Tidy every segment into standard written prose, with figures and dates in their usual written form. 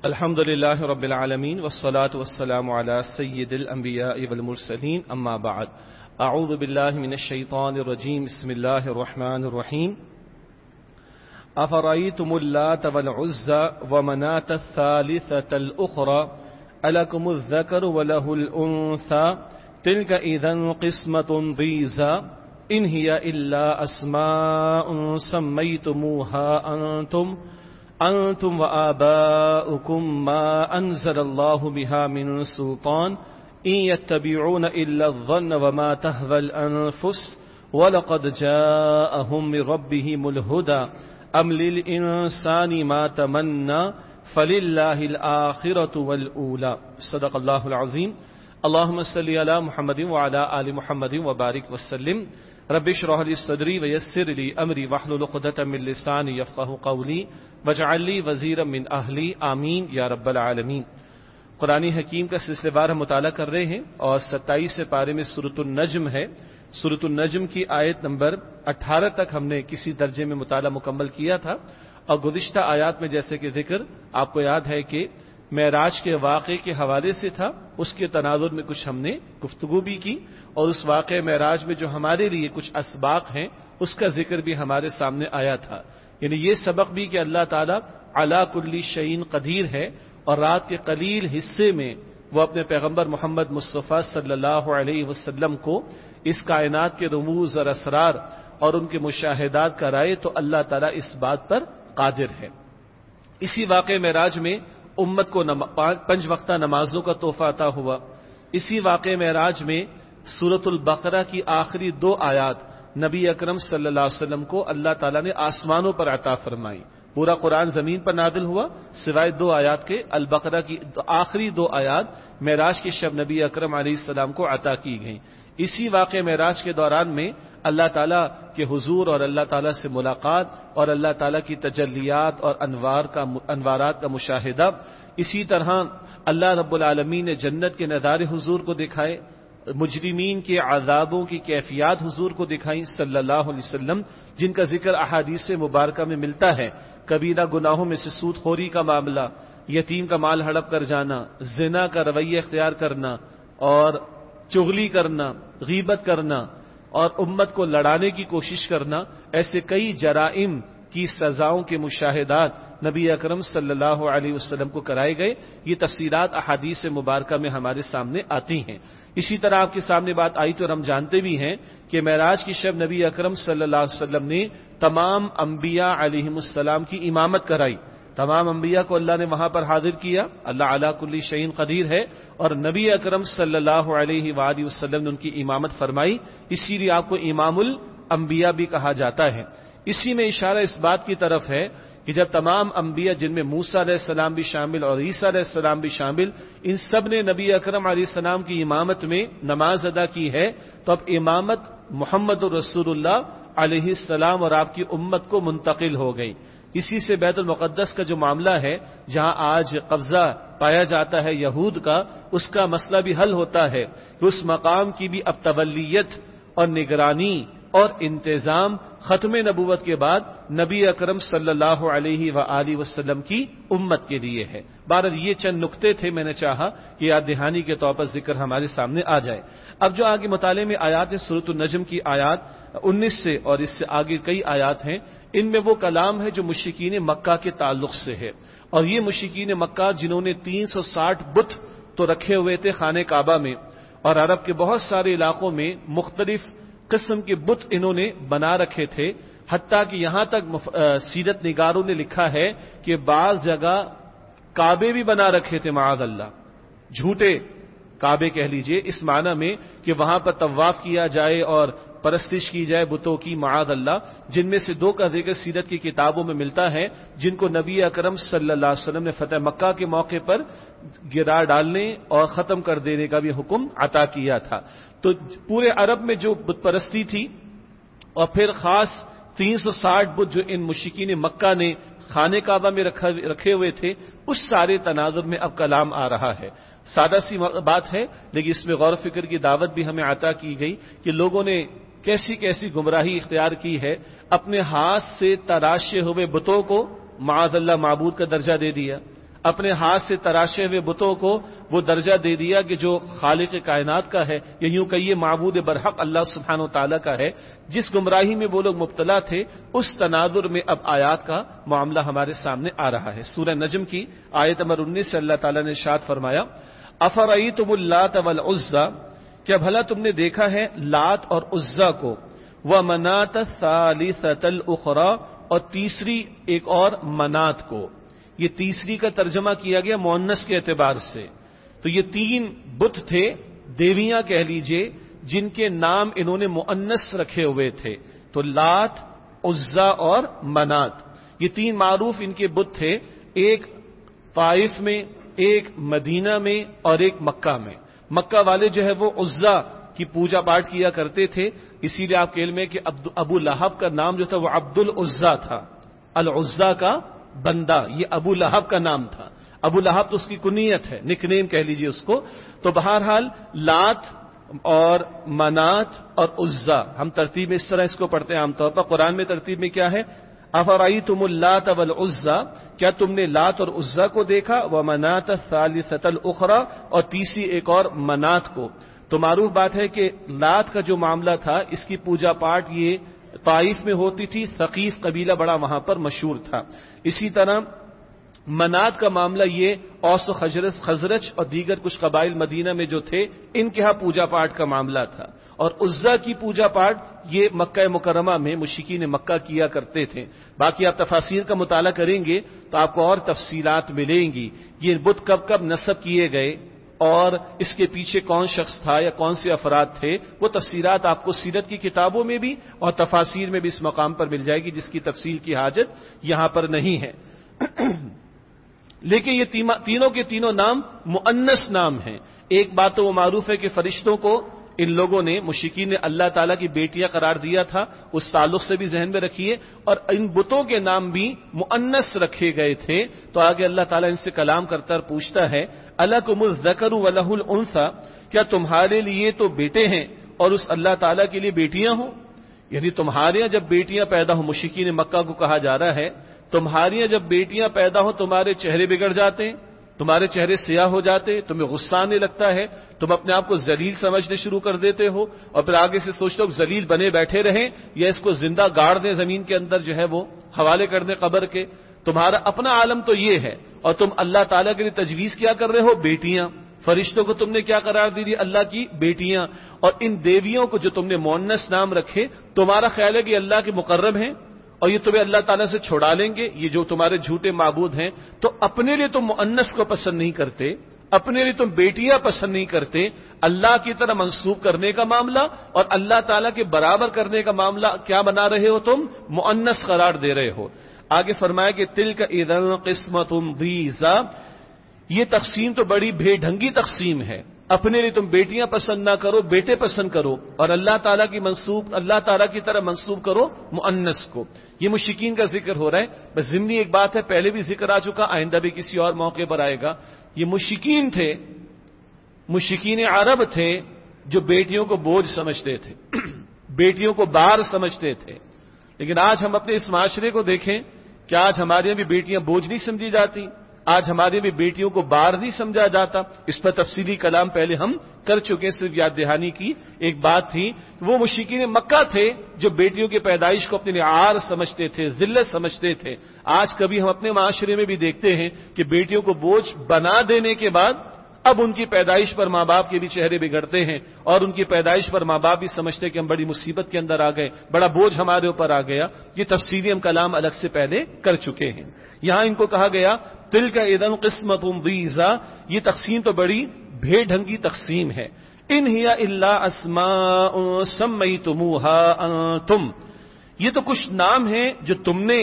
الحمد لله رب العالمين والصلاة والسلام على سيد الأنبياء والمرسلين أما بعد أعوذ بالله من الشيطان الرجيم بسم الله الرحمن الرحيم أفرأيتم اللات والعزى ومناة الثالثة الأخرى ألكم الذكر وله الأنثى تلك إذا قسمة ضيزى إن هي إلا أسماء سميتموها أنتم وآباؤكم ما أنزل الله بها من سلطان إن يتبعون إلا الظن وما تهوى الأنفس ولقد جاءهم من ربهم الهدى أم للإنسان ما تمنى فلله الآخرة والأولى صدق الله العظيم اللهم صل على محمد وعلى آل محمد وبارك وسلم رب اشرح لي صدري ويسر لي امري واحلل عقدة من لساني يفقهوا قولي واجعل لي وزيرا من اهلي آمین یا رب العالمین۔ قرآن حکیم کا سلسلے وار ہم مطالعہ کر رہے ہیں اور 27 پارے میں سورۃ النجم ہے۔ سورۃ النجم کی آیت نمبر 18 تک ہم نے کسی درجے میں مطالعہ مکمل کیا تھا، اور گزشتہ آیات میں جیسے کہ ذکر آپ کو یاد ہے کہ معراج کے واقعے کے حوالے سے تھا، اس کے تناظر میں کچھ ہم نے گفتگو بھی کی، اور اس واقعہ معراج میں جو ہمارے لیے کچھ اسباق ہیں اس کا ذکر بھی ہمارے سامنے آیا تھا۔ یعنی یہ سبق بھی کہ اللہ تعالیٰ علی کل شیء قدیر ہے، اور رات کے قلیل حصے میں وہ اپنے پیغمبر محمد مصطفیٰ صلی اللہ علیہ وسلم کو اس کائنات کے رموز اور اسرار اور ان کے مشاہدات کرائے، تو اللہ تعالیٰ اس بات پر قادر ہے۔ اسی واقعہ معراج میں امت کو 5 وقتہ نمازوں کا تحفہ عطا ہوا۔ اسی واقعہ معراج میں سورۃ البقرہ کی آخری 2 آیات نبی اکرم صلی اللہ علیہ وسلم کو اللہ تعالیٰ نے آسمانوں پر عطا فرمائی۔ پورا قرآن زمین پر نازل ہوا سوائے 2 آیات کے، البقرہ کی آخری 2 آیات معراج کے شب نبی اکرم علیہ السلام کو عطا کی گئیں۔ اسی واقعہ معراج کے دوران میں اللہ تعالیٰ کے حضور اور اللہ تعالیٰ سے ملاقات اور اللہ تعالیٰ کی تجلیات اور انوارات کا مشاہدہ۔ اسی طرح اللہ رب العالمین نے جنت کے نظارے حضور کو دکھائے، مجرمین کے عذابوں کی کیفیات حضور کو دکھائیں صلی اللہ علیہ وسلم، جن کا ذکر احادیث مبارکہ میں ملتا ہے۔ کبیرہ گناہوں میں سے سود خوری کا معاملہ، یتیم کا مال ہڑپ کر جانا، زنا کا رویہ اختیار کرنا اور چغلی کرنا، غیبت کرنا اور امت کو لڑانے کی کوشش کرنا، ایسے کئی جرائم کی سزاؤں کے مشاہدات نبی اکرم صلی اللہ علیہ وسلم کو کرائے گئے۔ یہ تفصیلات احادیث مبارکہ میں ہمارے سامنے آتی ہیں۔ اسی طرح آپ کے سامنے بات آئی تو ہم جانتے بھی ہیں کہ معراج کی شب نبی اکرم صلی اللہ علیہ وسلم نے تمام انبیاء علیہم السلام کی امامت کرائی۔ تمام انبیاء کو اللہ نے وہاں پر حاضر کیا۔ اللہ علی کل شیء قدیر ہے، اور نبی اکرم صلی اللہ علیہ وآلہ وسلم نے ان کی امامت فرمائی، اسی لیے آپ کو امام الانبیاء بھی کہا جاتا ہے۔ اسی میں اشارہ اس بات کی طرف ہے کہ جب تمام انبیاء، جن میں موسیٰ علیہ السلام بھی شامل اور عیسیٰ علیہ السلام بھی شامل، ان سب نے نبی اکرم علیہ السلام کی امامت میں نماز ادا کی ہے، تو اب امامت محمد رسول اللہ علیہ السلام اور آپ کی امت کو منتقل ہو گئی۔ اسی سے بیت المقدس کا جو معاملہ ہے، جہاں آج قبضہ پایا جاتا ہے یہود کا، اس کا مسئلہ بھی حل ہوتا ہے کہ اس مقام کی بھی اب تولیت اور نگرانی اور انتظام ختم نبوت کے بعد نبی اکرم صلی اللہ علیہ وآلہ وسلم کی امت کے لیے ہے۔ بہرحال یہ چند نقطے تھے، میں نے چاہا کہ یاد دہانی کے طور پر ذکر ہمارے سامنے آ جائے۔ اب جو آگے مطالعے میں آیات ہیں، سورۃ النجم کی آیات 19 سے اور اس سے آگے کئی آیات ہیں، ان میں وہ کلام ہے جو مشرکین مکہ کے تعلق سے ہے، اور یہ مشرکین مکہ جنہوں نے 360 بت تو رکھے ہوئے تھے خانہ کعبہ میں، اور عرب کے بہت سارے علاقوں میں مختلف قسم کے بت انہوں نے بنا رکھے تھے، حتیٰ کہ یہاں تک سیرت نگاروں نے لکھا ہے کہ بعض جگہ کعبے بھی بنا رکھے تھے، معاذ اللہ، جھوٹے کعبے کہہ لیجئے، اس معنی میں کہ وہاں پر طواف کیا جائے اور پرستش کی جائے بتوں کی، معاذ اللہ، جن میں سے 2 کا ذکر سیرت کی کتابوں میں ملتا ہے، جن کو نبی اکرم صلی اللہ علیہ وسلم نے فتح مکہ کے موقع پر گرا ڈالنے اور ختم کر دینے کا بھی حکم عطا کیا تھا۔ تو پورے عرب میں جو بت پرستی تھی، اور پھر خاص 360 بت جو ان مشرکین مکہ نے خانہ کعبہ میں رکھے ہوئے تھے، اس سارے تناظر میں اب کلام آ رہا ہے۔ سادہ سی بات ہے، لیکن اس میں غور و فکر کی دعوت بھی ہمیں عطا کی گئی کہ لوگوں نے کیسی کیسی گمراہی اختیار کی ہے، اپنے ہاتھ سے تراشے ہوئے بتوں کو معاذ اللہ معبود کا درجہ دے دیا، اپنے ہاتھ سے تراشے ہوئے بتوں کو وہ درجہ دے دیا کہ جو خالق کائنات کا ہے، یا یوں کہیے معبود برحق اللہ سبحانہ و تعالیٰ کا ہے. جس گمراہی میں وہ لوگ مبتلا تھے، اس تناظر میں اب آیات کا معاملہ ہمارے سامنے آ رہا ہے. سورہ نجم کی آیت نمبر 19 سے اللہ تعالیٰ نے ارشاد فرمایا، افرأیتم اللات والعزی، کیا بھلا تم نے دیکھا ہے لات اور عزا کو، ومناۃ الثالثۃ الاخری، اور تیسری ایک اور منات کو. یہ تیسری کا ترجمہ کیا گیا مؤنث کے اعتبار سے. تو یہ تین بت تھے، دیویاں کہہ لیجئے، جن کے نام انہوں نے مؤنث رکھے ہوئے تھے. تو لات، عزا اور منات، یہ تین معروف ان کے بت تھے، ایک طائف میں، ایک مدینہ میں اور ایک مکہ میں. مکہ والے جو ہے وہ عزا کی پوجا پاٹ کیا کرتے تھے، اسی لیے آپ کے علم ہے کہ ابو لہب کا نام جو تھا وہ عبد العزا تھا، العزا کا بندہ، یہ ابو لہب کا نام تھا. ابو لہب تو اس کی کنیت ہے، نک نیم کہہ لیجئے اس کو. تو بہرحال لات اور منات اور عزا، ہم ترتیب میں اس طرح اس کو پڑھتے ہیں عام طور پر. قرآن میں ترتیب میں کیا ہے؟ افرأیتم اللات والعزی، کیا تم نے لات اور عزا کو دیکھا، ومناۃ الثالثۃ الاخری، اور تیسری ایک اور منات کو. تو معروف بات ہے کہ لات کا جو معاملہ تھا، اس کی پوجا پاٹ یہ طائف میں ہوتی تھی، ثقیف قبیلہ بڑا وہاں پر مشہور تھا. اسی طرح منات کا معاملہ یہ اوس و خزرج اور دیگر کچھ قبائل مدینہ میں جو تھے، ان کے ہاں پوجا پاٹ کا معاملہ تھا. اور عزا کی پوجا پاٹ یہ مکہ مکرمہ میں مشرکین مکہ کیا کرتے تھے. باقی آپ تفاسیر کا مطالعہ کریں گے تو آپ کو اور تفصیلات ملیں گی. یہ بت کب کب نصب کیے گئے اور اس کے پیچھے کون شخص تھا یا کون سے افراد تھے، وہ تفصیلات آپ کو سیرت کی کتابوں میں بھی اور تفاسیر میں بھی اس مقام پر مل جائے گی، جس کی تفصیل کی حاجت یہاں پر نہیں ہے. لیکن یہ تینوں کے تینوں نام مؤنث نام ہیں. ایک بات تو وہ معروف ہے کہ فرشتوں کو ان لوگوں نے، مشرکین نے، اللہ تعالیٰ کی بیٹیاں قرار دیا تھا. اس تعلق سے بھی ذہن میں رکھیے. اور ان بتوں کے نام بھی مؤنث رکھے گئے تھے. تو آگے اللہ تعالیٰ ان سے کلام کرتا اور پوچھتا ہے، الکم الذکر ولہ الانثی، کیا تمہارے لیے تو بیٹے ہیں اور اس اللہ تعالیٰ کے لیے بیٹیاں ہوں؟ یعنی تمہارے یہاں جب بیٹیاں پیدا ہوں، مشرکین مکہ کو کہا جا رہا ہے، تمہارے یہاں جب بیٹیاں پیدا ہوں تمہارے چہرے بگڑ جاتے ہیں، تمہارے چہرے سیاہ ہو جاتے، تمہیں غصہ آنے لگتا ہے، تم اپنے آپ کو ذلیل سمجھنے شروع کر دیتے ہو، اور پھر آگے سے سوچتے ہو ذلیل بنے بیٹھے رہیں یا اس کو زندہ گاڑ دیں زمین کے اندر، جو ہے وہ حوالے کر دیں قبر کے. تمہارا اپنا عالم تو یہ ہے، اور تم اللہ تعالیٰ کے لیے تجویز کیا کر رہے ہو؟ بیٹیاں. فرشتوں کو تم نے کیا قرار دی دی؟ اللہ کی بیٹیاں. اور ان دیویوں کو جو تم نے مؤنث نام رکھے، تمہارا خیال ہے کہ اللہ کے مقرب ہیں اور یہ تمہیں اللہ تعالیٰ سے چھڑا لیں گے، یہ جو تمہارے جھوٹے معبود ہیں. تو اپنے لیے تم مؤنث کو پسند نہیں کرتے، اپنے لیے تم بیٹیاں پسند نہیں کرتے، اللہ کی طرح منسوب کرنے کا معاملہ اور اللہ تعالیٰ کے برابر کرنے کا معاملہ کیا بنا رہے ہو؟ تم مؤنث قرار دے رہے ہو. آگے فرمایا کہ تلک اذا قسمۃ ضیزی، یہ تقسیم تو بڑی بے ڈھنگی تقسیم ہے. اپنے لیے تم بیٹیاں پسند نہ کرو، بیٹے پسند کرو، اور اللہ تعالیٰ کی طرح منسوب کرو مؤنث کو. یہ مشرکین کا ذکر ہو رہا ہے. بس ضمنی ایک بات ہے، پہلے بھی ذکر آ چکا، آئندہ بھی کسی اور موقع پر آئے گا. یہ مشرکین تھے، مشرکین عرب تھے، جو بیٹیوں کو بوجھ سمجھتے تھے، بیٹیوں کو بار سمجھتے تھے. لیکن آج ہم اپنے اس معاشرے کو دیکھیں کہ آج ہمارے یہاں بھی بیٹیاں بوجھ نہیں سمجھی جاتی، آج ہمارے بھی بیٹیوں کو بار نہیں سمجھا جاتا. اس پر تفصیلی کلام پہلے ہم کر چکے. صرف یاد دہانی کی ایک بات تھی، وہ مشرکین مکہ تھے جو بیٹیوں کی پیدائش کو اپنے لیے عار سمجھتے تھے، ذلت سمجھتے تھے. آج کبھی ہم اپنے معاشرے میں بھی دیکھتے ہیں کہ بیٹیوں کو بوجھ بنا دینے کے بعد اب ان کی پیدائش پر ماں باپ کے بھی چہرے بگڑتے ہیں، اور ان کی پیدائش پر ماں باپ بھی سمجھتے کہ ہم بڑی مصیبت کے اندر آ گئے، بڑا بوجھ ہمارے اوپر آ گیا. یہ تفصیلی ہم کلام الگ سے پہلے کر چکے ہیں. یہاں ان کو کہا گیا تلک اذا قسمۃ ضیزی، یہ تقسیم تو بڑی بے ڈھنگی تقسیم ہے. ان ہی الا اسماء سمیتموها انتم، یہ تو کچھ نام ہیں جو تم نے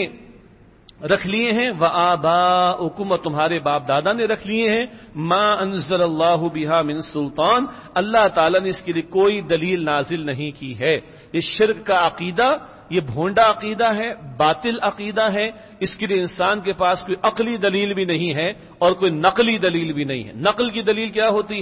رکھ لیے ہیں، وآباؤکم، اور تمہارے باپ دادا نے رکھ لیے ہیں، ما انزل اللہ بہا من سلطان، اللہ تعالیٰ نے اس کے لیے کوئی دلیل نازل نہیں کی ہے. یہ شرک کا عقیدہ، یہ بھونڈا عقیدہ ہے، باطل عقیدہ ہے. اس کے لیے انسان کے پاس کوئی عقلی دلیل بھی نہیں ہے اور کوئی نقلی دلیل بھی نہیں ہے. نقل کی دلیل کیا ہوتی ہے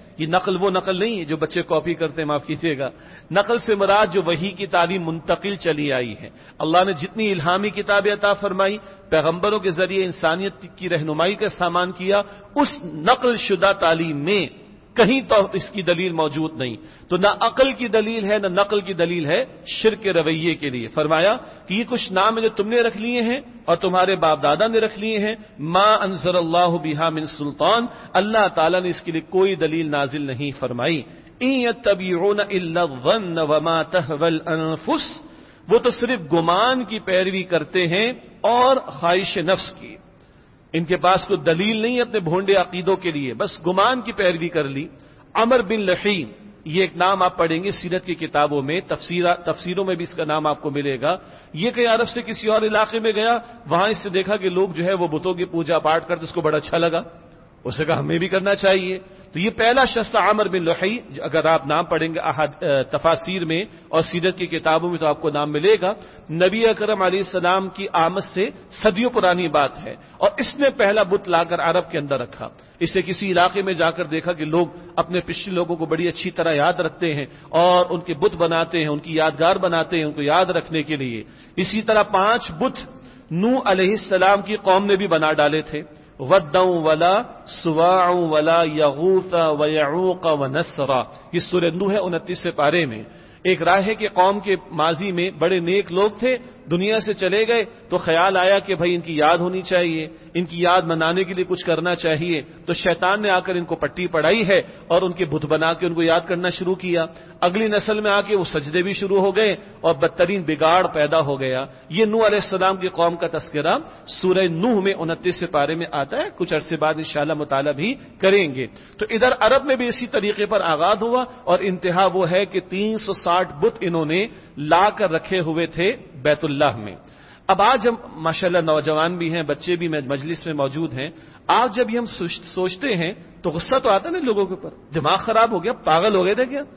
یہ نقل وہ نقل نہیں ہے جو بچے کاپی کرتے ہیں، معاف کیجیے گا. نقل سے مراد جو وحی کی تعلیم منتقل چلی آئی ہے. اللہ نے جتنی الہامی کتابیں عطا فرمائی، پیغمبروں کے ذریعے انسانیت کی رہنمائی کا سامان کیا، اس نقل شدہ تعلیم میں کہیں تو اس کی دلیل موجود نہیں. تو نہ عقل کی دلیل ہے نہ نقل کی دلیل ہے شرک کے رویے کے لیے. فرمایا کہ یہ کچھ نام ہے جو تم نے رکھ لیے ہیں اور تمہارے باپ دادا نے رکھ لیے ہیں. ما انزل اللہ بہا من سلطان، اللہ تعالیٰ نے اس کے لیے کوئی دلیل نازل نہیں فرمائی. ان یتبعون الا الظن وما تهوى الانفس، وہ تو صرف گمان کی پیروی کرتے ہیں اور خواہش نفس کی. ان کے پاس کوئی دلیل نہیں ہے اپنے بھونڈے عقیدوں کے لیے، بس گمان کی پیروی کر لی. عمر بن لحی، یہ ایک نام آپ پڑھیں گے سیرت کی کتابوں میں، تفسیروں میں بھی اس کا نام آپ کو ملے گا. یہ کہ عرب سے کسی اور علاقے میں گیا، وہاں اس سے دیکھا کہ لوگ جو ہے وہ بتوں کی پوجا پاٹ کرتے، اس کو بڑا اچھا لگا. اس نے کہا ہمیں بھی کرنا چاہیے. تو یہ پہلا شخص عمر بن لحی، اگر آپ نام پڑھیں گے تفاسیر میں اور سیرت کی کتابوں میں تو آپ کو نام ملے گا. نبی اکرم علیہ السلام کی آمد سے صدیوں پرانی بات ہے، اور اس نے پہلا بت لا کر عرب کے اندر رکھا. اسے کسی علاقے میں جا کر دیکھا کہ لوگ اپنے پچھلے لوگوں کو بڑی اچھی طرح یاد رکھتے ہیں اور ان کے بت بناتے ہیں، ان کی یادگار بناتے ہیں ان کو یاد رکھنے کے لیے. اسی طرح 5 بت نوح علیہ السلام کی قوم نے بھی بنا ڈالے تھے، وَدًّا وَلَا سُوَاعٌ وَلَا يَغُوثَ وَيَعُوقَ وَنَسْرَ. یہ سورہ نوح ہے 29 پارے میں. ایک رائے ہے کہ قوم کے ماضی میں بڑے نیک لوگ تھے، دنیا سے چلے گئے تو خیال آیا کہ بھائی ان کی یاد ہونی چاہیے، ان کی یاد منانے کے لیے کچھ کرنا چاہیے. تو شیطان نے آ کر ان کو پٹی پڑھائی ہے اور ان کے بت بنا کے ان کو یاد کرنا شروع کیا. اگلی نسل میں آ کے وہ سجدے بھی شروع ہو گئے اور بدترین بگاڑ پیدا ہو گیا. یہ نوح علیہ السلام کی قوم کا تذکرہ سورہ نوح میں 29 پارے میں آتا ہے. کچھ عرصے بعد انشاءاللہ مطالعہ بھی کریں گے. تو ادھر عرب میں بھی اسی طریقے پر آغاز ہوا اور انتہا وہ ہے کہ 360 بت انہوں نے لا کر رکھے ہوئے تھے بیت اللہ میں. اب آج ہم ماشاءاللہ نوجوان بھی ہیں، بچے بھی مجلس میں موجود ہیں. آج جب یہ ہم سوچتے ہیں تو غصہ تو آتا ہے نا لوگوں کے اوپر، دماغ خراب ہو گیا، پاگل ہو گئے تھے کیا؟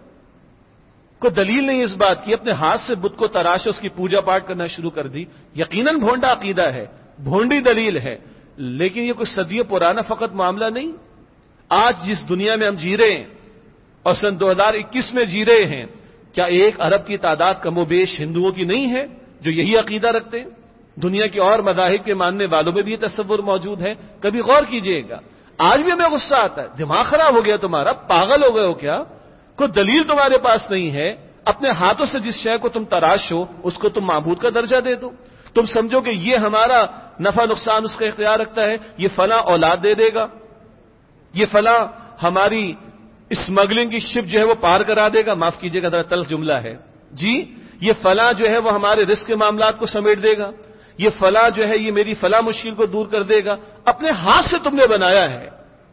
کوئی دلیل نہیں اس بات کی، اپنے ہاتھ سے بت کو تراش اس کی پوجا پاٹ کرنا شروع کر دی. یقیناً بھونڈا عقیدہ ہے، بھونڈی دلیل ہے، لیکن یہ کوئی صدیوں پرانا فقط معاملہ نہیں. آج جس دنیا میں ہم جی رہے ہیں اور سن 2021 میں جی رہے ہیں، کیا 1 ارب کی تعداد کم و بیش ہندوؤں کی نہیں ہے جو یہی عقیدہ رکھتے ہیں؟ دنیا کے اور مذاہب کے ماننے والوں میں بھی یہ تصور موجود ہے. کبھی غور کیجئے گا. آج بھی ہمیں غصہ آتا ہے، دماغ خراب ہو گیا تمہارا، پاگل ہو گئے ہو کیا؟ کوئی دلیل تمہارے پاس نہیں ہے، اپنے ہاتھوں سے جس شے کو تم تراشو اس کو تم معبود کا درجہ دے دو. تم سمجھو کہ یہ ہمارا نفع نقصان اس کا اختیار رکھتا ہے، یہ فلاں اولاد دے دے گا، یہ فلاں ہماری اسمگلنگ کی شپ جو ہے وہ پار کرا دے گا. معاف کیجئے گا ذرا تلخ جملہ ہے جی. یہ فلاں جو ہے وہ ہمارے رزق کے معاملات کو سمیٹ دے گا، یہ فلاں جو ہے یہ میری فلاں مشکل کو دور کر دے گا. اپنے ہاتھ سے تم نے بنایا ہے،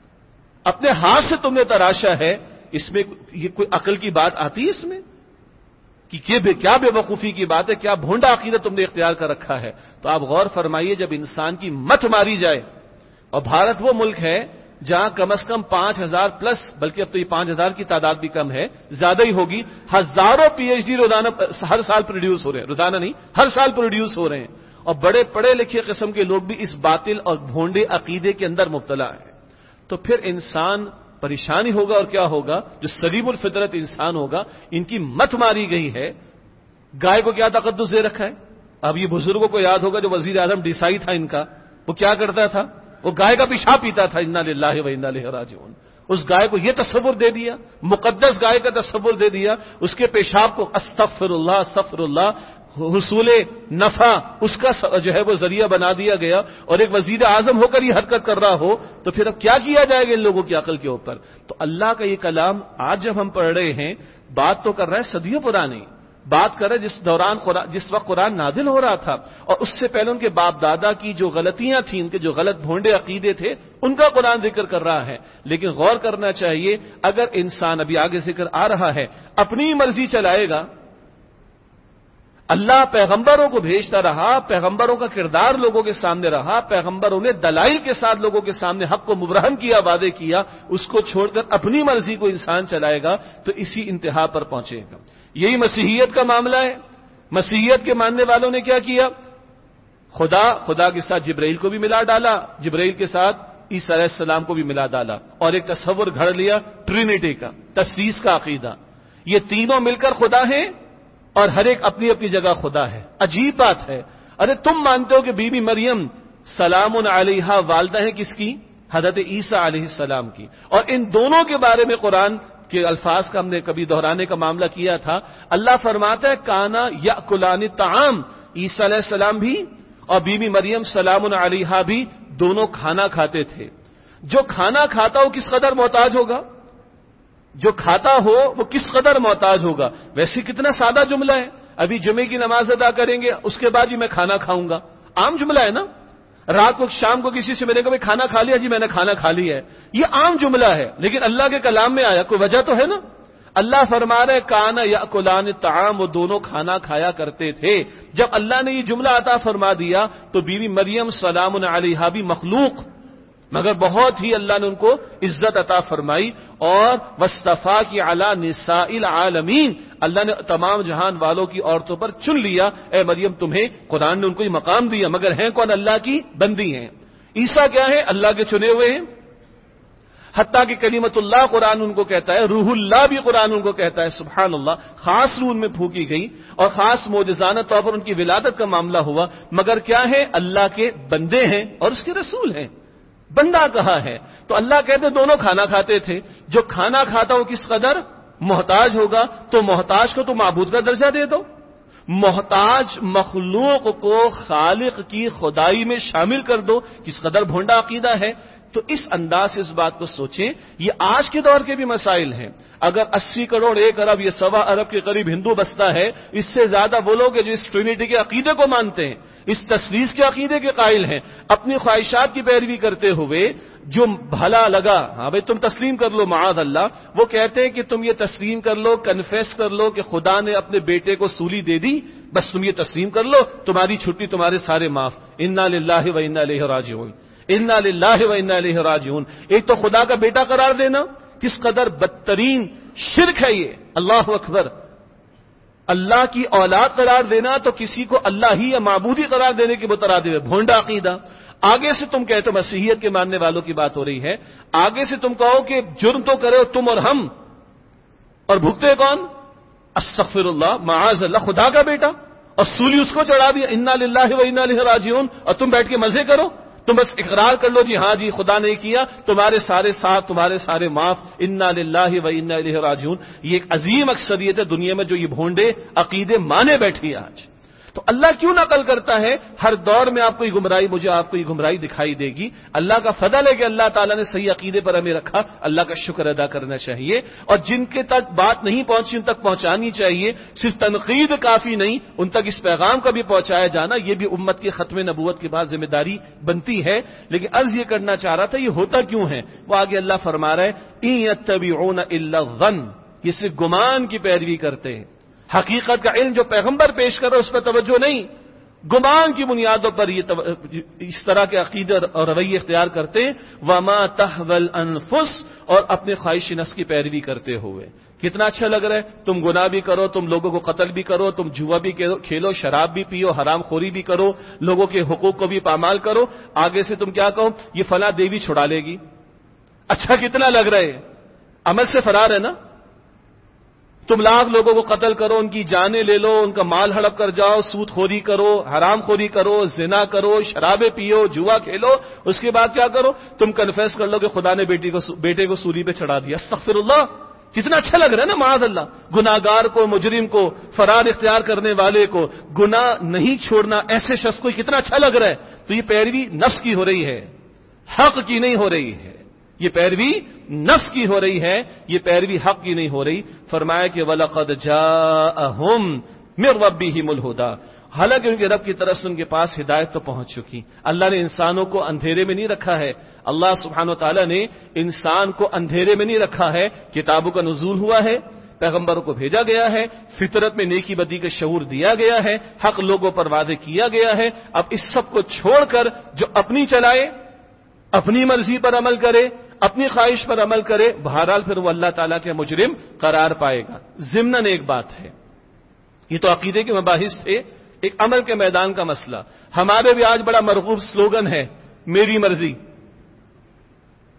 اپنے ہاتھ سے تم نے تراشا ہے. اس میں یہ کوئی عقل کی بات آتی ہے اس میں کہ کیا بے وقوفی کی بات ہے، کیا بھونڈا عقیدہ تم نے اختیار کر رکھا ہے. تو آپ غور فرمائیے، جب انسان کی مت ماری جائے، اور بھارت وہ ملک ہے جہاں کم از کم 5000 پلس، بلکہ اب تو یہ 5000 کی تعداد بھی کم ہے، زیادہ ہی ہوگی، ہزاروں PhD روزانہ ہر سال پروڈیوس ہو رہے ہیں، روزانہ نہیں ہر سال پروڈیوس ہو رہے ہیں. اور بڑے پڑھے لکھے قسم کے لوگ بھی اس باطل اور بھونڈے عقیدے کے اندر مبتلا ہے. تو پھر انسان پریشانی ہوگا، اور کیا ہوگا؟ جو سلیم الفطرت انسان ہوگا، ان کی مت ماری گئی ہے. گائے کو کیا تقدس دے رکھا ہے؟ اب یہ بزرگوں کو یاد ہوگا جو وزیر اعظم ڈیسائی تھا ان کا، وہ کیا کرتا تھا؟ وہ گائے کا پیشاب پیتا تھا. انا للہ و انا الیہ راجعون. اس گائے کو یہ تصور دے دیا، مقدس گائے کا تصور دے دیا، اس کے پیشاب کو استغفر اللہ حصول نفع اس کا جو ہے وہ ذریعہ بنا دیا گیا، اور ایک وزیر اعظم ہو کر یہ حرکت کر رہا ہو تو پھر اب کیا کیا جائے گا ان لوگوں کی عقل کے اوپر؟ تو اللہ کا یہ کلام آج جب ہم پڑھ رہے ہیں، بات تو کر رہا ہے صدیوں پرانی، بات کر رہے جس وقت قرآن نازل ہو رہا تھا، اور اس سے پہلے ان کے باپ دادا کی جو غلطیاں تھیں، ان کے جو غلط بھونڈے عقیدے تھے، ان کا قرآن ذکر کر رہا ہے. لیکن غور کرنا چاہیے، اگر انسان ابھی آگے ذکر آ رہا ہے اپنی مرضی چلائے گا، اللہ پیغمبروں کو بھیجتا رہا، پیغمبروں کا کردار لوگوں کے سامنے رہا، پیغمبروں نے دلائل کے ساتھ لوگوں کے سامنے حق کو مبرہن کیا، وعدے کیا، اس کو چھوڑ کر اپنی مرضی کو انسان چلائے گا تو اسی انتہا پر پہنچے گا. یہی مسیحیت کا معاملہ ہے. مسیحیت کے ماننے والوں نے کیا کیا؟ خدا کے ساتھ جبرائیل کو بھی ملا ڈالا، جبرائیل کے ساتھ عیسیٰ علیہ السلام کو بھی ملا ڈالا اور ایک تصور گھڑ لیا ٹرینٹی کا، تثلیث کا عقیدہ. یہ تینوں مل کر خدا ہیں اور ہر ایک اپنی اپنی جگہ خدا ہے. عجیب بات ہے. ارے تم مانتے ہو کہ بی بی مریم سلام علیہا والدہ ہیں کس کی؟ حضرت عیسیٰ علیہ السلام کی. اور ان دونوں کے بارے میں قرآن کے الفاظ کا ہم نے کبھی دہرانے کا معاملہ کیا تھا. اللہ فرماتا ہے کانا یاکلان الطعام، عیسیٰ علیہ السلام بھی اور بی بی مریم سلام علیہا بھی دونوں کھانا کھاتے تھے. جو کھانا کھاتا ہو کس قدر محتاج ہوگا؟ جو کھاتا ہو وہ کس قدر محتاج ہوگا؟ ویسے کتنا سادہ جملہ ہے. ابھی جمعے کی نماز ادا کریں گے، اس کے بعد ہی میں کھانا کھاؤں گا. عام جملہ ہے نا. رات کو شام کو کسی سے ملے گا، کھانا کھا لیا؟ جی میں نے کھانا کھا لیا ہے. یہ عام جملہ ہے، لیکن اللہ کے کلام میں آیا، کوئی وجہ تو ہے نا. اللہ فرما رہے کانا یاکلان الطعام، وہ دونوں کھانا کھایا کرتے تھے. جب اللہ نے یہ جملہ عطا فرما دیا تو بی بی مریم سلام علیہا بھی مخلوق، مگر بہت ہی اللہ نے ان کو عزت عطا فرمائی. اور واصطفیٰ کی علی نساء العالمین، اللہ نے تمام جہان والوں کی عورتوں پر چن لیا. اے مریم تمہیں قرآن نے ان کو یہ مقام دیا، مگر ہیں کون؟ اللہ کی بندی ہیں. عیسیٰ کیا ہے؟ اللہ کے چنے ہوئے ہیں. حتیٰ کہ کلمت اللہ قرآن ان کو کہتا ہے، روح اللہ بھی قرآن ان کو کہتا ہے. سبحان اللہ. خاص روح ان میں پھونکی گئی اور خاص معجزانہ طور پر ان کی ولادت کا معاملہ ہوا. مگر کیا ہے؟ اللہ کے بندے ہیں اور اس کے رسول ہیں. بندہ کہا ہے تو اللہ کہتے دونوں کھانا کھاتے تھے. جو کھانا کھاتا ہو کس قدر محتاج ہوگا؟ تو محتاج کو تو معبود کا درجہ دے دو. محتاج مخلوق کو خالق کی خدائی میں شامل کر دو. کس قدر بھونڈا عقیدہ ہے. تو اس انداز سے اس بات کو سوچیں. یہ آج کے دور کے بھی مسائل ہیں. اگر 80 کروڑ 1 ارب یہ 1.25 ارب کے قریب ہندو بستا ہے، اس سے زیادہ وہ لوگ جو اس ٹرینٹی کے عقیدے کو مانتے ہیں، اس تثلیث کے عقیدے کے قائل ہیں، اپنی خواہشات کی پیروی کرتے ہوئے جو بھلا لگا، ہاں بھائی تم تسلیم کر لو معاذ اللہ، وہ کہتے ہیں کہ تم یہ تسلیم کر لو، کنفیس کر لو کہ خدا نے اپنے بیٹے کو سولی دے دی، بس تم یہ تسلیم کر لو، تمہاری چھٹی، تمہارے سارے معاف. انا للہ و انا الیہ راجعون، انا للہ و انا الیہ راجعون. ایک تو خدا کا بیٹا قرار دینا، کس قدر بدترین شرک ہے یہ. اللہ اکبر. اللہ کی اولاد قرار دینا تو کسی کو اللہ ہی یا معبودی قرار دینے کی مترادف ہے. بھونڈا عقیدہ. آگے سے تم کہتے ہو، مسیحیت کے ماننے والوں کی بات ہو رہی ہے، آگے سے تم کہو کہ جرم تو کرے تم اور ہم، اور بھگتے کون؟ استغفر اللہ، معاذ اللہ، خدا کا بیٹا، اور سولی اس کو چڑھا دیا. انا للہ و انا الیہ راجعون. اور تم بیٹھ کے مزے کرو. تم بس اقرار کر لو جی ہاں جی خدا نے کیا، تمہارے سارے صاف، تمہارے سارے معاف. انا للہ و انا الیہ راجعون. یہ ایک عظیم اکثریت ہے دنیا میں جو یہ بھونڈے عقیدے مانے بیٹھی ہے آج. تو اللہ کیوں نقل کرتا ہے؟ ہر دور میں آپ کو یہ گمراہی، مجھے آپ کو یہ گمراہی دکھائی دے گی. اللہ کا فضل ہے کہ اللہ تعالیٰ نے صحیح عقیدے پر ہمیں رکھا. اللہ کا شکر ادا کرنا چاہیے، اور جن کے تک بات نہیں پہنچی ان تک پہنچانی چاہیے. صرف تنقید کافی نہیں، ان تک اس پیغام کا بھی پہنچایا جانا، یہ بھی امت کی ختم نبوت کے بعد ذمہ داری بنتی ہے. لیکن عرض یہ کرنا چاہ رہا تھا یہ ہوتا کیوں ہے. وہ آگے اللہ فرما رہا ہے ان یتبعون الا الظن، یہ صرف گمان کی پیروی کرتے ہیں. حقیقت کا علم جو پیغمبر پیش کر رہا ہے اس پر توجہ نہیں، گمان کی بنیادوں پر یہ اس طرح کے عقیدے اور رویے اختیار کرتے ہیں. وما تهوى الانفس، اور اپنے خواہش نفس کی پیروی کرتے ہوئے. کتنا اچھا لگ رہا ہے، تم گناہ بھی کرو، تم لوگوں کو قتل بھی کرو، تم جوا بھی کھیلو، شراب بھی پیو، حرام خوری بھی کرو، لوگوں کے حقوق کو بھی پامال کرو. آگے سے تم کیا کہو؟ یہ فلاں دیوی چھڑا لے گی. اچھا کتنا لگ رہا ہے، عمل سے فرار ہے نا. تم لاکھ لوگوں کو قتل کرو، ان کی جانیں لے لو، ان کا مال ہڑپ کر جاؤ، سود خوری کرو، حرام خوری کرو، زنا کرو، شرابیں پیو، جوا کھیلو. اس کے بعد کیا کرو؟ تم کنفیس کر لو کہ خدا نے بیٹے کو سولی پہ چڑھا دیا. استغفر اللہ. کتنا اچھا لگ رہا ہے نا معاذ اللہ. گناہگار کو، مجرم کو، فرار اختیار کرنے والے کو گناہ نہیں چھوڑنا، ایسے شخص کو کتنا اچھا لگ رہا ہے. تو یہ پیروی نفس کی ہو رہی ہے، حق کی نہیں ہو رہی ہے. یہ پیروی نفس کی ہو رہی ہے، یہ پیروی حق کی نہیں ہو رہی. فرمایا کہ وَلَقَدْ جَاءَهُمْ مِنْ رَبِّهِمُ الْهُدَىٰ، حالانکہ ان کے رب کی طرف سے ان کے پاس ہدایت تو پہنچ چکی. اللہ نے انسانوں کو اندھیرے میں نہیں رکھا ہے. اللہ سبحانہ وتعالی نے انسان کو اندھیرے میں نہیں رکھا ہے. کتابوں کا نزول ہوا ہے، پیغمبروں کو بھیجا گیا ہے، فطرت میں نیکی بدی کا شعور دیا گیا ہے، حق لوگوں پر واضح کیا گیا ہے. اب اس سب کو چھوڑ کر جو اپنی چلائے، اپنی مرضی پر عمل کرے، اپنی خواہش پر عمل کرے، بہرحال پھر وہ اللہ تعالیٰ کے مجرم قرار پائے گا. ضمناً ایک بات ہے، یہ تو عقیدے کے مباحث تھے، ایک عمل کے میدان کا مسئلہ. ہمارے بھی آج بڑا مرغوب سلوگن ہے، میری مرضی.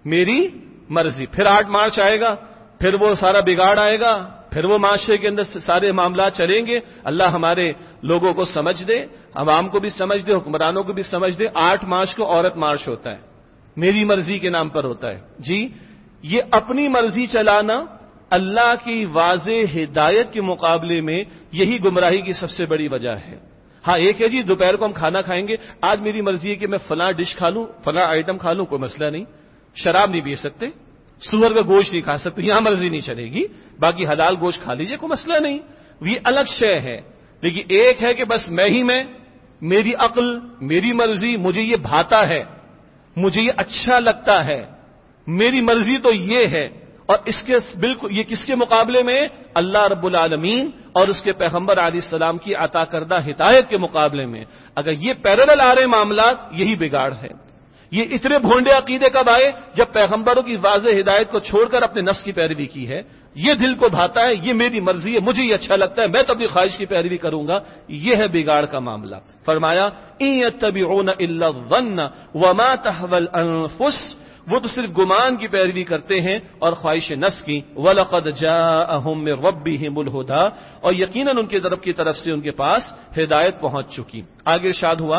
میری مرضی. پھر 8 مارچ آئے گا, پھر وہ سارا بگاڑ آئے گا, پھر وہ معاشرے کے اندر سارے معاملات چلیں گے. اللہ ہمارے لوگوں کو سمجھ دے, عوام کو بھی سمجھ دے, حکمرانوں کو بھی سمجھ دے. 8 مارچ کو عورت مارچ ہوتا ہے, میری مرضی کے نام پر ہوتا ہے. جی, یہ اپنی مرضی چلانا اللہ کی واضح ہدایت کے مقابلے میں یہی گمراہی کی سب سے بڑی وجہ ہے. ہاں ایک ہے جی دوپہر کو ہم کھانا کھائیں گے, آج میری مرضی ہے کہ میں فلاں ڈش کھا لوں, فلاں آئٹم کھا لوں, کوئی مسئلہ نہیں. شراب نہیں پی سکتے, سور کا گوشت نہیں کھا سکتے, یہاں مرضی نہیں چلے گی. باقی حلال گوشت کھا لیجئے, کوئی مسئلہ نہیں, یہ الگ شے ہے. لیکن ایک ہے کہ بس میں ہی میں, میری عقل, میری مرضی, مجھے یہ بھاتا ہے, مجھے یہ اچھا لگتا ہے, میری مرضی تو یہ ہے. اور اس کے بالکل یہ کس کے مقابلے میں؟ اللہ رب العالمین اور اس کے پیغمبر علیہ السلام کی عطا کردہ ہدایت کے مقابلے میں. اگر یہ پیرالل آ رہے معاملات, یہی بگاڑ ہے. یہ اتنے بھونڈے عقیدے کب آئے؟ جب پیغمبروں کی واضح ہدایت کو چھوڑ کر اپنے نفس کی پیروی کی ہے. یہ دل کو بھاتا ہے, یہ میری مرضی ہے, مجھے یہ اچھا لگتا ہے, میں تو اپنی خواہش کی پیروی کروں گا. یہ ہے بگاڑ کا معاملہ. فرمایا ان یتبعون الا الظن وما تهوى الانفس, وہ تو صرف گمان کی پیروی کرتے ہیں اور خواہش نفس کی. وَلَقَدْ جَاءَهُم مِّن رَّبِّهِمُ الْهُدَىٰ, اور یقیناً ان کی طرف سے ان کے پاس ہدایت پہنچ چکی. آگے ارشاد ہوا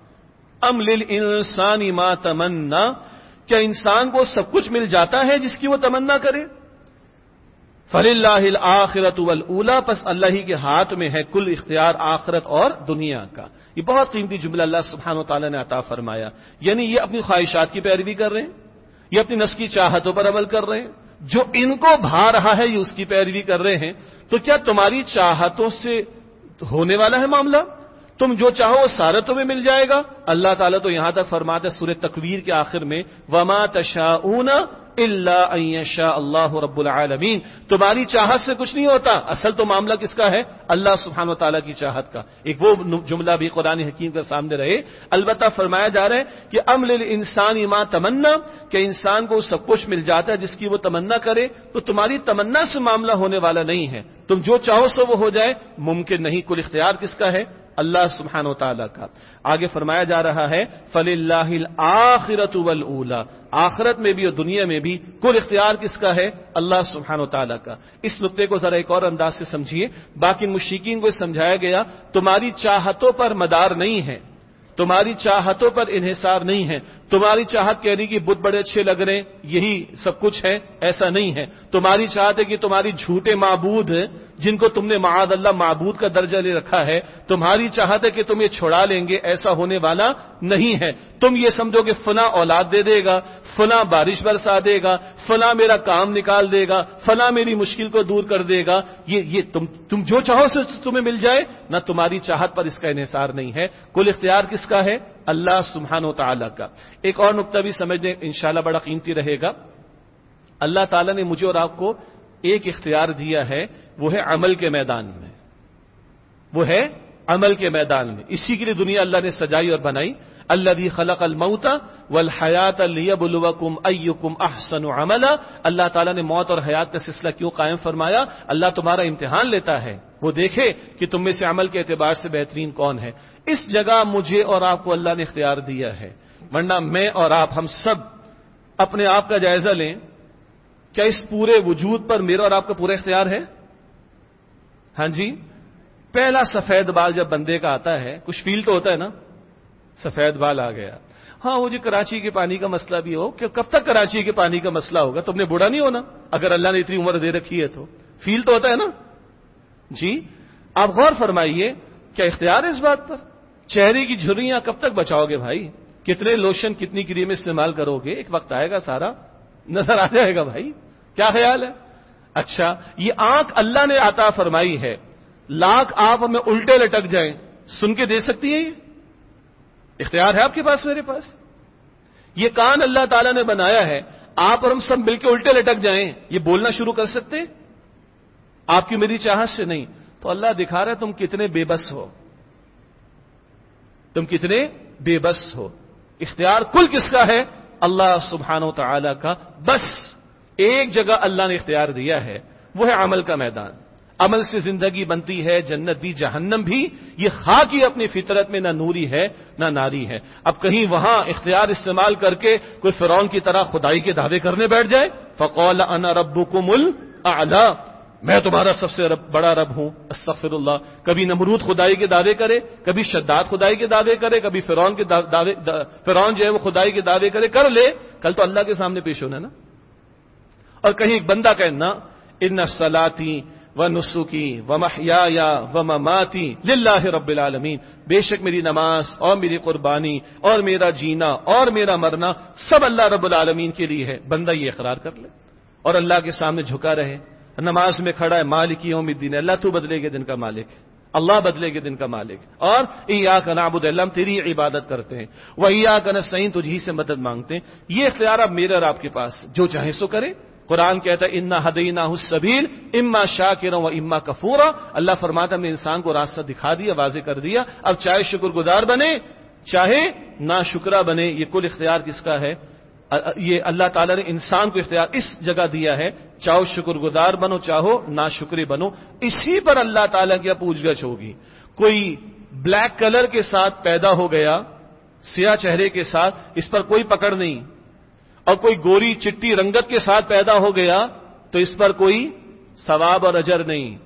ام للانسان ما تمنا, کیا انسان کو سب کچھ مل جاتا ہے جس کی وہ تمنا کرے؟ فَلِلَّهِ الْآخِرَةُ وَالْأُولَىٰ, پس اللہ ہی کے ہاتھ میں ہے کل اختیار آخرت اور دنیا کا. یہ بہت قیمتی جملہ اللہ سبحانہ وتعالی نے عطا فرمایا. یعنی یہ اپنی خواہشات کی پیروی کر رہے ہیں, یہ اپنی نفس کی چاہتوں پر عمل کر رہے ہیں, جو ان کو بھا رہا ہے یہ اس کی پیروی کر رہے ہیں. تو کیا تمہاری چاہتوں سے ہونے والا ہے معاملہ؟ تم جو چاہو وہ سارا تمہیں مل جائے گا؟ اللہ تعالیٰ تو یہاں تک فرماتے ہیں سورہ تکویر کے آخر میں وما تشاءون الا ان یشاء اللہ رب العالمین, تمہاری چاہت سے کچھ نہیں ہوتا. اصل تو معاملہ کس کا ہے؟ اللہ سبحانہ و تعالیٰ کی چاہت کا. ایک وہ جملہ بھی قرآن حکیم کے سامنے رہے. البتہ فرمایا جا رہا ہے کہ ام للانسان ما تمنا, کہ انسان کو سب کچھ مل جاتا ہے جس کی وہ تمنا کرے. تو تمہاری تمنا سے معاملہ ہونے والا نہیں ہے. تم جو چاہو سو وہ ہو جائے, ممکن نہیں. کل اختیار کس کا ہے؟ اللہ سبحانہ و تعالیٰ کا. آگے فرمایا جا رہا ہے فَلِلَّهِ الْآخِرَةُ وَالْأُولَىٰ, آخرت میں بھی اور دنیا میں بھی کل اختیار کس کا ہے؟ اللہ سبحانہ و تعالیٰ کا. اس نقطے کو ذرا ایک اور انداز سے سمجھیے. باقی مشرکین کو سمجھایا گیا تمہاری چاہتوں پر مدار نہیں ہے, تمہاری چاہتوں پر انحصار نہیں ہے. تمہاری چاہت کہہ رہی کہ بت بڑے اچھے لگ رہے ہیں, یہی سب کچھ ہے, ایسا نہیں ہے. تمہاری چاہت ہے کہ تمہاری جھوٹے معبود جن کو تم نے معاذ اللہ معبود کا درجہ لے رکھا ہے, تمہاری چاہت ہے کہ تم یہ چھڑا لیں گے, ایسا ہونے والا نہیں ہے. تم یہ سمجھو کہ فلاں اولاد دے دے گا, فلاں بارش برسا دے گا, فلاں میرا کام نکال دے گا, فلاں میری مشکل کو دور کر دے گا. یہ تم جو چاہو سے تمہیں مل جائے, نہ تمہاری چاہت پر اس کا انحصار نہیں ہے. کل اختیار کس کا ہے؟ اللہ سبحانہ و تعالیٰ کا. ایک اور نقطہ بھی سمجھنے انشاءاللہ بڑا قیمتی رہے گا. اللہ تعالیٰ نے مجھے اور آپ کو ایک اختیار دیا ہے, وہ ہے عمل کے میدان میں. وہ ہے عمل کے میدان میں. اسی کے لیے دنیا اللہ نے سجائی اور بنائی. الذی خلق الموت والحیات لیبلوکم ایکم احسن عملا, اللہ تعالیٰ نے موت اور حیات کا سلسلہ کیوں قائم فرمایا؟ اللہ تمہارا امتحان لیتا ہے, وہ دیکھے کہ تم میں سے عمل کے اعتبار سے بہترین کون ہے. اس جگہ مجھے اور آپ کو اللہ نے اختیار دیا ہے, ورنہ میں اور آپ ہم سب اپنے آپ کا جائزہ لیں. کیا اس پورے وجود پر میرا اور آپ کا پورا اختیار ہے؟ ہاں جی. پہلا سفید بال جب بندے کا آتا ہے کچھ فیل تو ہوتا ہے نا, سفید بال آ گیا. ہاں وہ جو کراچی کے پانی کا مسئلہ بھی ہو, کہ کب تک کراچی کے پانی کا مسئلہ ہوگا؟ تم نے بوڑھا نہیں ہونا اگر اللہ نے اتنی عمر دے رکھی ہے تو فیل تو ہوتا ہے نا. جی آپ غور فرمائیے, کیا اختیار ہے اس بات پر؟ چہرے کی جھریاں کب تک بچاؤ گے بھائی؟ کتنے لوشن کتنی کریم استعمال کرو گے؟ ایک وقت آئے گا سارا نظر آ جائے گا بھائی. کیا خیال ہے؟ اچھا یہ آنکھ اللہ نے عطا فرمائی ہے, لاکھ آپ ہمیں الٹے لٹک جائیں سن کے دے سکتی ہے؟ یہ اختیار ہے آپ کے پاس, میرے پاس. یہ کان اللہ تعالیٰ نے بنایا ہے, آپ اور ہم سب مل کے الٹے لٹک جائیں, یہ بولنا شروع کر سکتے؟ آپ کی میری چاہت سے نہیں. تو اللہ دکھا رہا ہے تم کتنے بے بس ہو, تم کتنے بے بس ہو. اختیار کل کس کا ہے؟ اللہ سبحانہ و تعالی کا. بس ایک جگہ اللہ نے اختیار دیا ہے, وہ ہے عمل کا میدان. عمل سے زندگی بنتی ہے، جنت بھی جہنم بھی، یہ خاک ہی اپنی فطرت میں نہ نوری ہے نہ ناری ہے۔ اب کہیں وہاں اختیار استعمال کر کے کوئی فرعون کی طرح خدائی کے دعوے کرنے بیٹھ جائے، فقال انا ربکم الاعلی، میں تمہارا سب سے بڑا رب ہوں، استغفر اللہ۔ کبھی نمرود خدائی کے دعوے کرے، کبھی شداد خدائی کے دعوے کرے، کبھی فرعون کے فرعون جو ہے وہ خدائی کے دعوے کرے، کر لے، کل تو اللہ کے سامنے پیش ہونا نا۔ اور کہیں ایک بندہ کہنا ان صلاتی و نسکی و محیای و مماتی للہ رب العالمین، بے شک میری نماز اور میری قربانی اور میرا جینا اور میرا مرنا سب اللہ رب العالمین کے لیے ہے۔ بندہ یہ اقرار کر لے اور اللہ کے سامنے جھکا رہے، نماز میں کھڑا ہے، مالک یوم الدین، اللہ تو بدلے کے دن کا مالک ہے، اللہ بدلے کے دن کا مالک، اور ایاک نعبد، اللہ ہم تیری عبادت کرتے ہیں، وایاک نستعین، تجھی سے مدد مانگتے ہیں۔ یہ اختیار اب میرے اور آپ کے پاس، جو چاہے سو کرے۔ قرآن کہتا ہے انا ہدیناہ السبیل اما شاکرا و اما کفورا، اللہ فرماتا ہم نے انسان کو راستہ دکھا دیا، واضح کر دیا، اب چاہے شکر گزار بنے چاہے ناشکرا بنے، یہ کل اختیار کس کا ہے؟ یہ اللہ تعالیٰ نے انسان کو اختیار اس جگہ دیا ہے، چاہو شکر گزار بنو چاہو ناشکری بنو، اسی پر اللہ تعالیٰ کی پوچھ گچھ ہوگی۔ کوئی بلیک کلر کے ساتھ پیدا ہو گیا، سیاہ چہرے کے ساتھ، اس پر کوئی پکڑ نہیں، اور کوئی گوری چٹی رنگت کے ساتھ پیدا ہو گیا تو اس پر کوئی ثواب اور اجر نہیں۔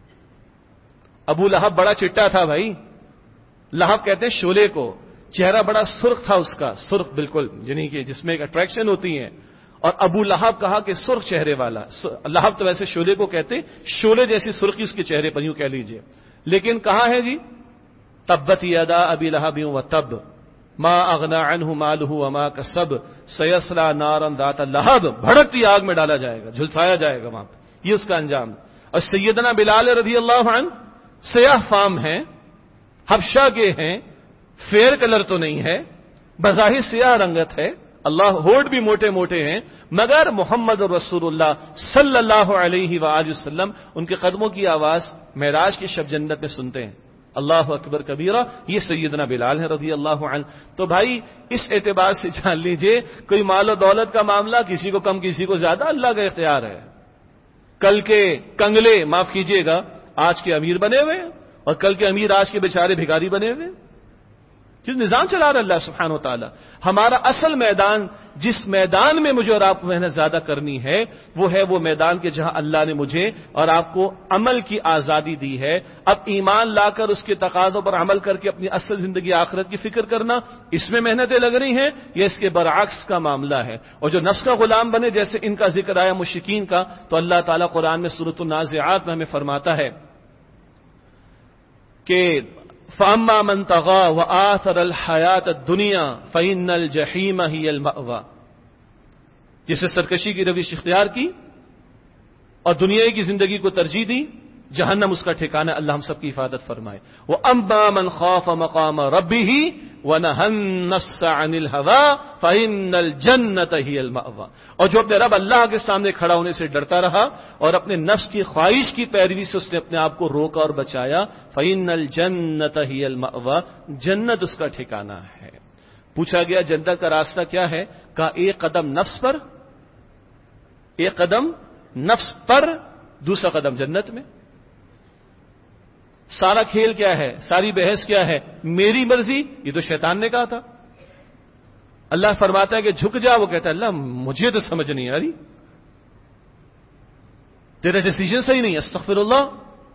ابو لہب بڑا چٹا تھا بھائی، لہب کہتے ہیں شعلے کو، چہرہ بڑا سرخ تھا اس کا، سرخ بالکل یعنی کہ جس میں ایک اٹریکشن ہوتی ہے، اور ابو لہب کہا کہ سرخ چہرے والا، لہب تو ویسے شعلے کو کہتے، شعلے جیسی سرخی اس کے چہرے پر، یوں کہہ لیجئے، لیکن کہا ہے جی تبت یدا ابی لہب وتب ما اغنى عنه ماله وما كسب سيصلى نارا ذات لہب، بھڑکتی آگ میں ڈالا جائے گا، جھلسایا جائے گا وہاں پہ، یہ اس کا انجام۔ اور سیدنا بلال رضی اللہ عنہ سیاہ فام ہیں، حبشہ کے ہیں، فیئر کلر تو نہیں ہے، بظاہر سیاہ رنگت ہے، اللہ ہونٹ بھی موٹے موٹے ہیں، مگر محمد رسول اللہ صلی اللہ علیہ وآلہ وسلم ان کے قدموں کی آواز معراج کی شب جنت میں سنتے ہیں، اللہ اکبر کبیرہ، یہ سیدنا بلال ہے رضی اللہ عنہ۔ تو بھائی اس اعتبار سے جان لیجئے، کوئی مال و دولت کا معاملہ کسی کو کم کسی کو زیادہ، اللہ کا اختیار ہے۔ کل کے کنگلے معاف کیجئے گا آج کے امیر بنے ہوئے، اور کل کے امیر آج کے بیچارے بھکاری بنے ہوئے، جو نظام چلا رہا اللہ سبحانہ و تعالی۔ ہمارا اصل میدان، جس میدان میں مجھے اور آپ کو محنت زیادہ کرنی ہے، وہ ہے وہ میدان کہ جہاں اللہ نے مجھے اور آپ کو عمل کی آزادی دی ہے۔ اب ایمان لا کر اس کے تقاضوں پر عمل کر کے اپنی اصل زندگی آخرت کی فکر کرنا، اس میں محنتیں لگ رہی ہیں، یہ اس کے برعکس کا معاملہ ہے۔ اور جو نفس کا غلام بنے، جیسے ان کا ذکر آیا مشرکین کا، تو اللہ تعالیٰ قرآن میں سورۃ النازعات میں ہمیں فرماتا ہے کہ فَأَمَّا مَنْ طَغَىٰ وَآثَرَ الْحَيَاةَ الدُّنْيَا فَإِنَّ الْجَحِيمَ هِيَ الْمَأْوَىٰ، جس نے سرکشی کی روش اختیار کی اور دنیا کی زندگی کو ترجیح دی، جہنم اس کا ٹھکانہ، اللہ ہم سب کی حفاظت فرمائے۔ وَأَمَّا مَنْ خَافَ مَقَامَ رَبِّهِ وَنَهَى النَّفْسَ عَنِ الْهَوَىٰ فَإِنَّ الْجَنَّةَ هِيَ الْمَأْوَىٰ، اور جو اپنے رب اللہ کے سامنے کھڑا ہونے سے ڈرتا رہا اور اپنے نفس کی خواہش کی پیروی سے اس نے اپنے آپ کو روکا اور بچایا، فَإِنَّ الْجَنَّةَ هِيَ الْمَأْوَىٰ، جنت اس کا ٹھکانہ ہے۔ پوچھا گیا جنت کا راستہ کیا ہے؟ کہا ایک قدم نفس پر، ایک قدم نفس پر، دوسرا قدم جنت میں۔ سارا کھیل کیا ہے، ساری بحث کیا ہے؟ میری مرضی، یہ تو شیطان نے کہا تھا۔ اللہ فرماتا ہے کہ جھک جا، وہ کہتا ہے اللہ مجھے تو سمجھ نہیں آ رہی، تیرا ڈیسیجن صحیح نہیں، استغفر اللہ،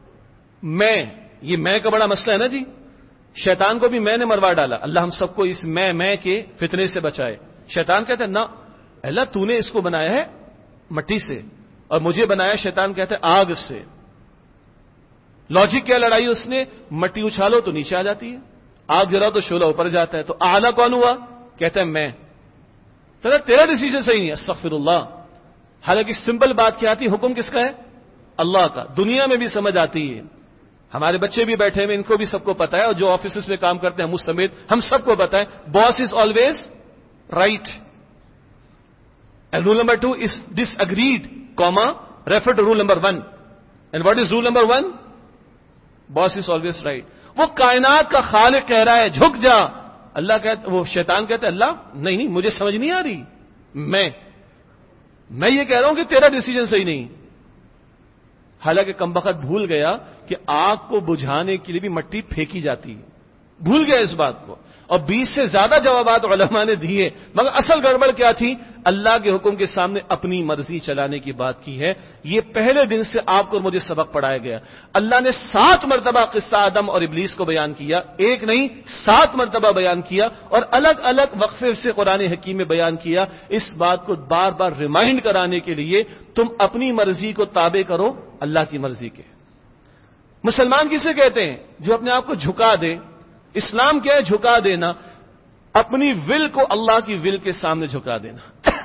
یہ میں کا بڑا مسئلہ ہے نا جی، شیطان کو بھی میں نے مروا ڈالا، اللہ ہم سب کو اس میں کے فتنے سے بچائے۔ شیطان کہتا ہے نہ اللہ تو نے اس کو بنایا ہے مٹی سے اور مجھے بنایا، شیطان کہتا ہے آگ سے۔ لاجک کیا لڑائی اس نے؟ مٹی اچھالو تو نیچے آ جاتی ہے، آگ گرا تو شعلہ اوپر جاتا ہے، تو اعلیٰ کون ہوا؟ کہتا ہے میں۔ تیرا ڈیسیجن صحیح نہیں ہے، استغفر اللہ۔ حالانکہ سمپل بات کیا آتی، حکم کس کا ہے؟ اللہ کا۔ دنیا میں بھی سمجھ آتی ہے، ہمارے بچے بھی بیٹھے ہوئے، ان کو بھی سب کو پتا ہے، اور جو آفیسز میں کام کرتے ہیں ہم اس سمیت ہم سب کو پتا ہے، boss is always right, and roll number 2 is disagreed comma refer to roll number 1، and what is roll number 1؟ Boss is always right. وہ کائنات کا خالق کہہ رہا ہے جھک جا، اللہ کہتا، وہ شیطان کہتا ہے اللہ نہیں مجھے سمجھ نہیں آ رہی، میں یہ کہہ رہا ہوں کہ تیرا ڈیسیجن صحیح نہیں، حالانکہ کمبخت بھول گیا کہ آگ کو بجھانے کے لیے بھی مٹی پھینکی جاتی ہے، بھول گیا اس بات کو، اور 20 سے زیادہ جوابات علماء نے دیے، مگر اصل گڑبڑ کیا تھی؟ اللہ کے حکم کے سامنے اپنی مرضی چلانے کی بات کی ہے۔ یہ پہلے دن سے آپ کو مجھے سبق پڑھایا گیا۔ اللہ نے 7 مرتبہ قصہ آدم اور ابلیس کو بیان کیا، ایک نہیں 7 مرتبہ بیان کیا، اور الگ الگ وقفے سے قرآن حکیم میں بیان کیا، اس بات کو بار بار ریمائنڈ کرانے کے لیے تم اپنی مرضی کو تابع کرو اللہ کی مرضی کے۔ مسلمان کسے کہتے ہیں؟ جو اپنے آپ کو جھکا دے۔ اسلام کیا ہے؟ جھکا دینا، اپنی ول کو اللہ کی ول کے سامنے جھکا دینا،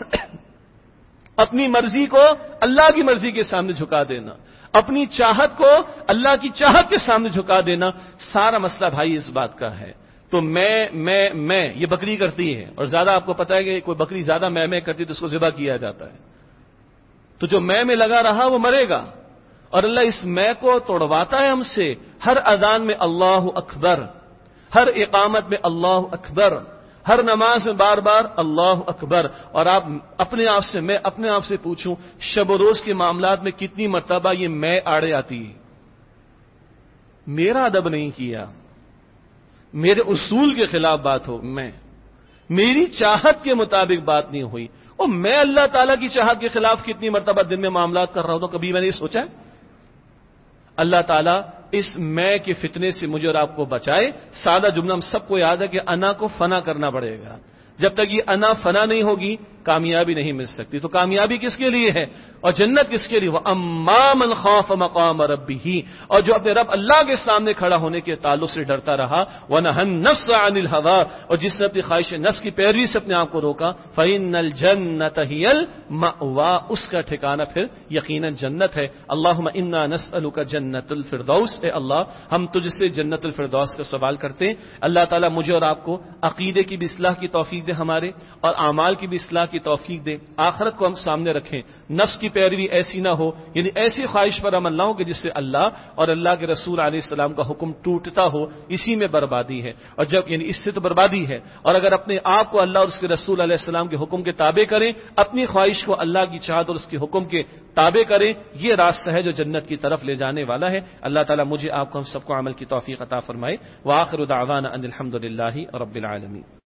اپنی مرضی کو اللہ کی مرضی کے سامنے جھکا دینا، اپنی چاہت کو اللہ کی چاہت کے سامنے جھکا دینا۔ سارا مسئلہ بھائی اس بات کا ہے۔ تو میں یہ بکری کرتی ہے، اور زیادہ آپ کو پتا ہے کہ کوئی بکری زیادہ میں کرتی تو اس کو ذبح کیا جاتا ہے، تو جو میں لگا رہا وہ مرے گا، اور اللہ اس میں کو توڑواتا ہے ہم سے۔ ہر اذان میں اللہ اکبر، ہر اقامت میں اللہ اکبر، ہر نماز میں بار بار اللہ اکبر۔ اور آپ میں اپنے آپ سے پوچھوں، شب و روز کے معاملات میں کتنی مرتبہ یہ میں آڑے آتی ہے؟ میرا ادب نہیں کیا، میرے اصول کے خلاف بات ہو، میری چاہت کے مطابق بات نہیں ہوئی، اور میں اللہ تعالیٰ کی چاہت کے خلاف کتنی مرتبہ دن میں معاملات کر رہا ہوں، تو کبھی میں نے سوچا ہے؟ اللہ تعالیٰ اس میں کے فتنے سے مجھے اور آپ کو بچائے۔ سادہ جملہ ہم سب کو یاد ہے کہ انا کو فنا کرنا پڑے گا۔ جب تک یہ انا فنا نہیں ہوگی کامیابی نہیں مل سکتی۔ تو کامیابی کس کے لیے ہے اور جنت کس کے لیے؟ وَأَمَّا مَنْ خَافَ مَقَامَ رَبِّهِ، اور جو اپنے رب اللہ کے سامنے کھڑا ہونے کے تعلق سے ڈرتا رہا، وَنَهَى النَّفْسَ عَنِ الْهَوَىٰ، اور جس نے اپنی خواہش نفس کی پیروی سے اپنے آپ کو روکا، فَإِنَّ الْجَنَّةَ هِيَ الْمَأْوَىٰ، اس کا ٹھکانہ پھر یقیناً جنت ہے۔ اللہم انا نسألک جنت الفردوس، اے اللہ ہم تجھ سے جنت الفردوس کا سوال کرتے ہیں۔ اللہ تعالیٰ مجھے اور آپ کو عقیدے کی بھی اصلاح کی توفیق دے ہمارے، اور اعمال کی بھی اصلاح کی توفیق دے، آخرت کو ہم سامنے رکھیں، نفس کی پیروی ایسی نہ ہو، یعنی ایسی خواہش پر عمل نہ ہو کہ جس سے اللہ اور اللہ کے رسول علیہ السلام کا حکم ٹوٹتا ہو، اسی میں بربادی ہے، اور جب یعنی اس سے تو بربادی ہے۔ اور اگر اپنے آپ کو اللہ اور اس کے رسول علیہ السلام کے حکم کے تابع کریں، اپنی خواہش کو اللہ کی چاہت اور اس کے حکم کے تابع کریں، یہ راستہ ہے جو جنت کی طرف لے جانے والا ہے۔ اللہ تعالیٰ مجھے آپ کو ہم سب کو عمل کی توفیق عطا فرمائے۔ وآخر دعوانا ان الحمد للہ رب العالمین۔